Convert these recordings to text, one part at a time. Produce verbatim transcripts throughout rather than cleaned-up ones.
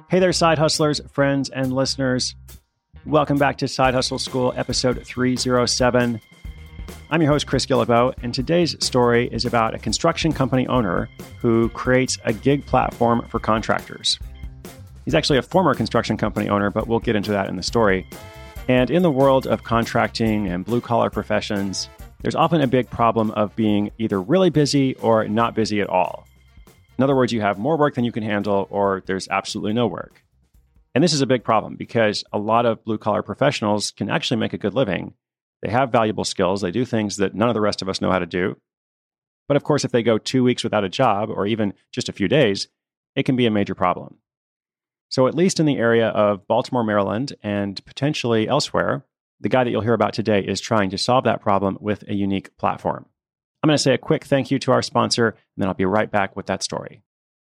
Hey there, side hustlers, friends, and listeners. Welcome back to Side Hustle School, episode three oh seven. I'm your host, Chris Guillebeau, and today's story is about a construction company owner who creates a gig platform for contractors. He's actually a former construction company owner, but we'll get into that in the story. And in the world of contracting and blue-collar professions, there's often a big problem of being either really busy or not busy at all. In other words, you have more work than you can handle, or there's absolutely no work. And this is a big problem because a lot of blue-collar professionals can actually make a good living. They have valuable skills. They do things that none of the rest of us know how to do. But of course, if they go two weeks without a job, or even just a few days, it can be a major problem. So at least in the area of Baltimore, Maryland, and potentially elsewhere, the guy that you'll hear about today is trying to solve that problem with a unique platform. I'm going to say a quick thank you to our sponsor, and then I'll be right back with that story.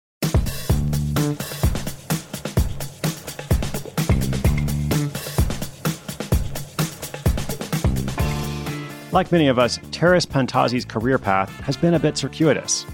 Like many of us, Taras Pantazzi's career path has been a bit circuitous.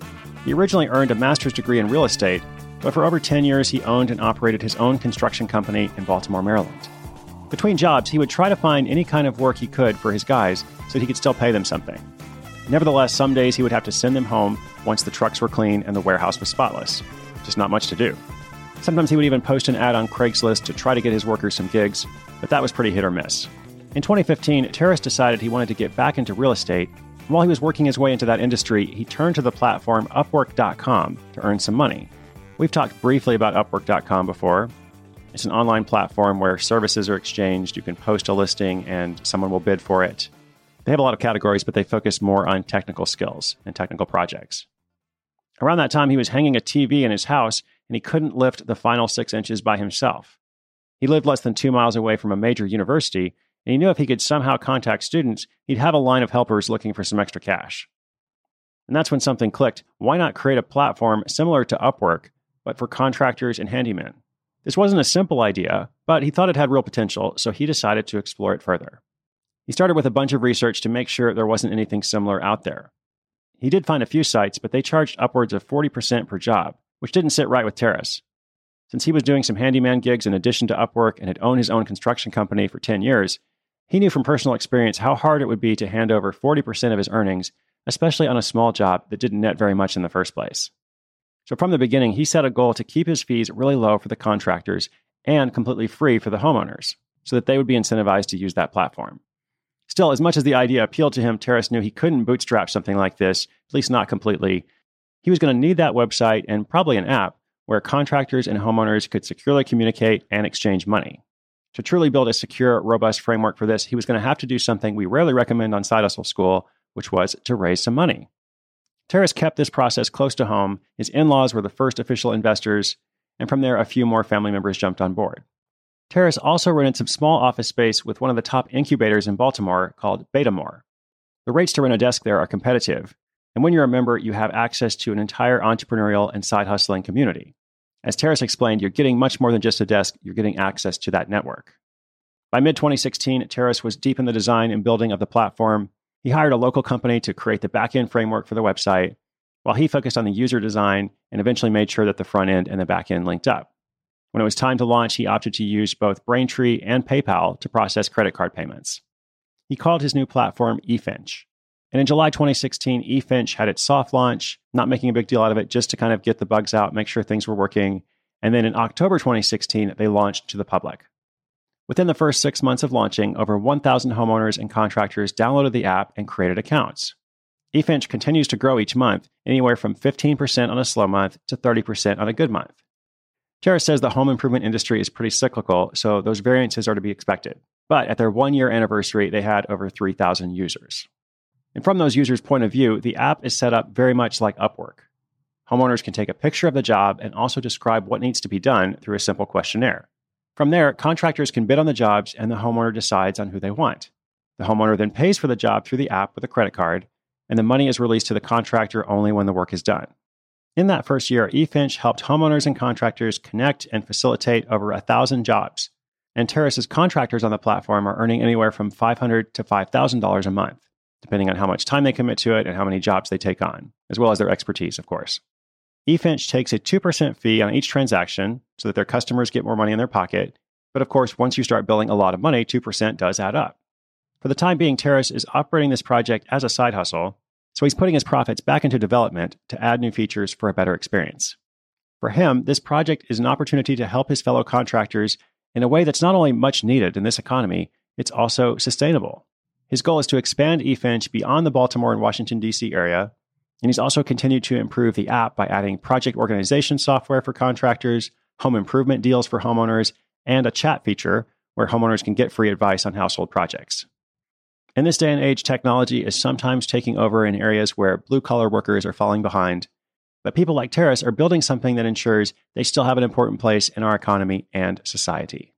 He originally earned a master's degree in real estate, but for over ten years he owned and operated his own construction company in Baltimore, Maryland. Between jobs, he would try to find any kind of work he could for his guys so that he could still pay them something. Nevertheless, some days he would have to send them home once the trucks were clean and the warehouse was spotless. Just not much to do. Sometimes he would even post an ad on Craigslist to try to get his workers some gigs, but that was pretty hit or miss. In twenty fifteen, Taras decided he wanted to get back into real estate, and while he was working his way into that industry, he turned to the platform Upwork dot com to earn some money. We've talked briefly about Upwork dot com before. It's an online platform where services are exchanged. You can post a listing and someone will bid for it. They have a lot of categories, but they focus more on technical skills and technical projects. Around that time, he was hanging a T V in his house, and he couldn't lift the final six inches by himself. He lived less than two miles away from a major university, and he knew if he could somehow contact students, he'd have a line of helpers looking for some extra cash. And that's when something clicked. Why not create a platform similar to Upwork, but for contractors and handymen? This wasn't a simple idea, but he thought it had real potential, so he decided to explore it further. He started with a bunch of research to make sure there wasn't anything similar out there. He did find a few sites, but they charged upwards of forty percent per job, which didn't sit right with Taras. Since he was doing some handyman gigs in addition to Upwork and had owned his own construction company for ten years, he knew from personal experience how hard it would be to hand over forty percent of his earnings, especially on a small job that didn't net very much in the first place. So from the beginning, he set a goal to keep his fees really low for the contractors and completely free for the homeowners, so that they would be incentivized to use that platform. Still, as much as the idea appealed to him, Taras knew he couldn't bootstrap something like this, at least not completely. He was going to need that website and probably an app where contractors and homeowners could securely communicate and exchange money. To truly build a secure, robust framework for this, he was going to have to do something we rarely recommend on Side Hustle School, which was to raise some money. Taras kept this process close to home. His in-laws were the first official investors, and from there, a few more family members jumped on board. Taras also rented some small office space with one of the top incubators in Baltimore called Betamore. The rates to rent a desk there are competitive, and when you're a member, you have access to an entire entrepreneurial and side hustling community. As Taras explained, you're getting much more than just a desk, you're getting access to that network. By mid twenty sixteen, Taras was deep in the design and building of the platform. He hired a local company to create the back-end framework for the website, while he focused on the user design and eventually made sure that the front end and the back end linked up. When it was time to launch, he opted to use both Braintree and PayPal to process credit card payments. He called his new platform eFinch. And in July twenty sixteen, eFinch had its soft launch, not making a big deal out of it, just to kind of get the bugs out, make sure things were working. And then in October twenty sixteen, they launched to the public. Within the first six months of launching, over one thousand homeowners and contractors downloaded the app and created accounts. eFinch continues to grow each month, anywhere from fifteen percent on a slow month to thirty percent on a good month. Taras says the home improvement industry is pretty cyclical, so those variances are to be expected. But at their one-year anniversary, they had over three thousand users. And from those users' point of view, the app is set up very much like Upwork. Homeowners can take a picture of the job and also describe what needs to be done through a simple questionnaire. From there, contractors can bid on the jobs and the homeowner decides on who they want. The homeowner then pays for the job through the app with a credit card, and the money is released to the contractor only when the work is done. In that first year, eFinch helped homeowners and contractors connect and facilitate over one thousand jobs, and Taras's contractors on the platform are earning anywhere from five hundred dollars to five thousand dollars a month, depending on how much time they commit to it and how many jobs they take on, as well as their expertise, of course. eFinch takes a two percent fee on each transaction so that their customers get more money in their pocket. But of course, once you start billing a lot of money, two percent does add up. For the time being, Terrace is operating this project as a side hustle, so he's putting his profits back into development to add new features for a better experience. For him, this project is an opportunity to help his fellow contractors in a way that's not only much needed in this economy, it's also sustainable. His goal is to expand eFinch beyond the Baltimore and Washington, D C area, and he's also continued to improve the app by adding project organization software for contractors, home improvement deals for homeowners, and a chat feature where homeowners can get free advice on household projects. In this day and age, technology is sometimes taking over in areas where blue-collar workers are falling behind, but people like Terrace are building something that ensures they still have an important place in our economy and society.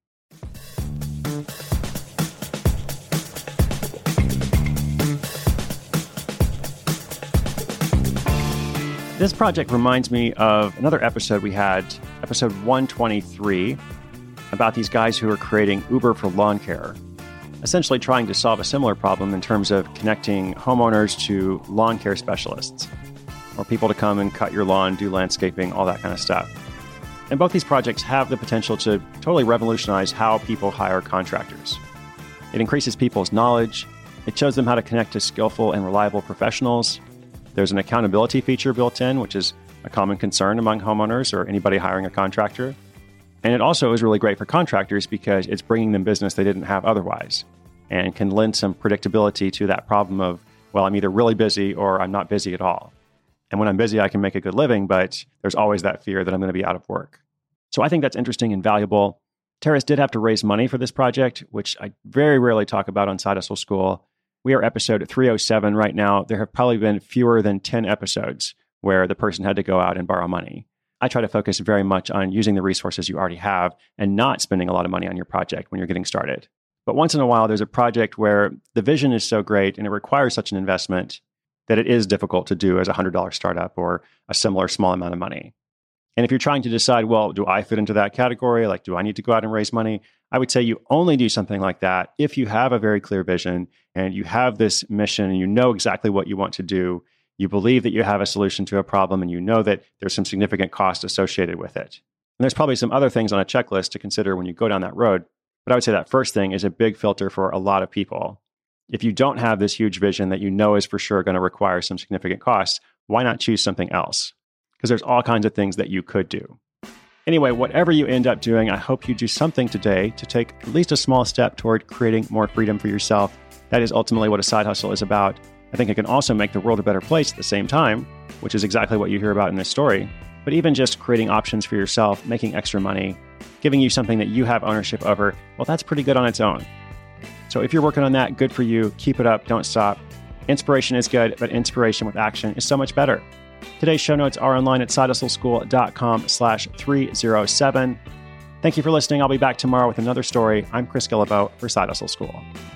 This project reminds me of another episode we had, episode one twenty-three, about these guys who are creating Uber for lawn care, essentially trying to solve a similar problem in terms of connecting homeowners to lawn care specialists, or people to come and cut your lawn, do landscaping, all that kind of stuff. And both these projects have the potential to totally revolutionize how people hire contractors. It increases people's knowledge. It shows them how to connect to skillful and reliable professionals. There's an accountability feature built in, which is a common concern among homeowners or anybody hiring a contractor. And it also is really great for contractors because it's bringing them business they didn't have otherwise and can lend some predictability to that problem of, well, I'm either really busy or I'm not busy at all. And when I'm busy, I can make a good living, but there's always that fear that I'm going to be out of work. So I think that's interesting and valuable. Terrace did have to raise money for this project, which I very rarely talk about on Side Hustle School. We are episode three oh seven right now. There have probably been fewer than ten episodes where the person had to go out and borrow money. I try to focus very much on using the resources you already have and not spending a lot of money on your project when you're getting started. But once in a while, there's a project where the vision is so great and it requires such an investment that it is difficult to do as a one hundred dollars startup or a similar small amount of money. And if you're trying to decide, well, do I fit into that category? Like, do I need to go out and raise money? I would say you only do something like that if you have a very clear vision and you have this mission and you know exactly what you want to do. You believe that you have a solution to a problem and you know that there's some significant cost associated with it. And there's probably some other things on a checklist to consider when you go down that road. But I would say that first thing is a big filter for a lot of people. If you don't have this huge vision that you know is for sure going to require some significant costs, why not choose something else? Because there's all kinds of things that you could do. Anyway, whatever you end up doing, I hope you do something today to take at least a small step toward creating more freedom for yourself. That is ultimately what a side hustle is about. I think it can also make the world a better place at the same time, which is exactly what you hear about in this story. But even just creating options for yourself, making extra money, giving you something that you have ownership over, well, that's pretty good on its own. So if you're working on that, good for you. Keep it up. Don't stop. Inspiration is good, but inspiration with action is so much better. Today's show notes are online at sidehustleschool.com slash 307. Thank you for listening. I'll be back tomorrow with another story. I'm Chris Guillebeau for Side Hustle School.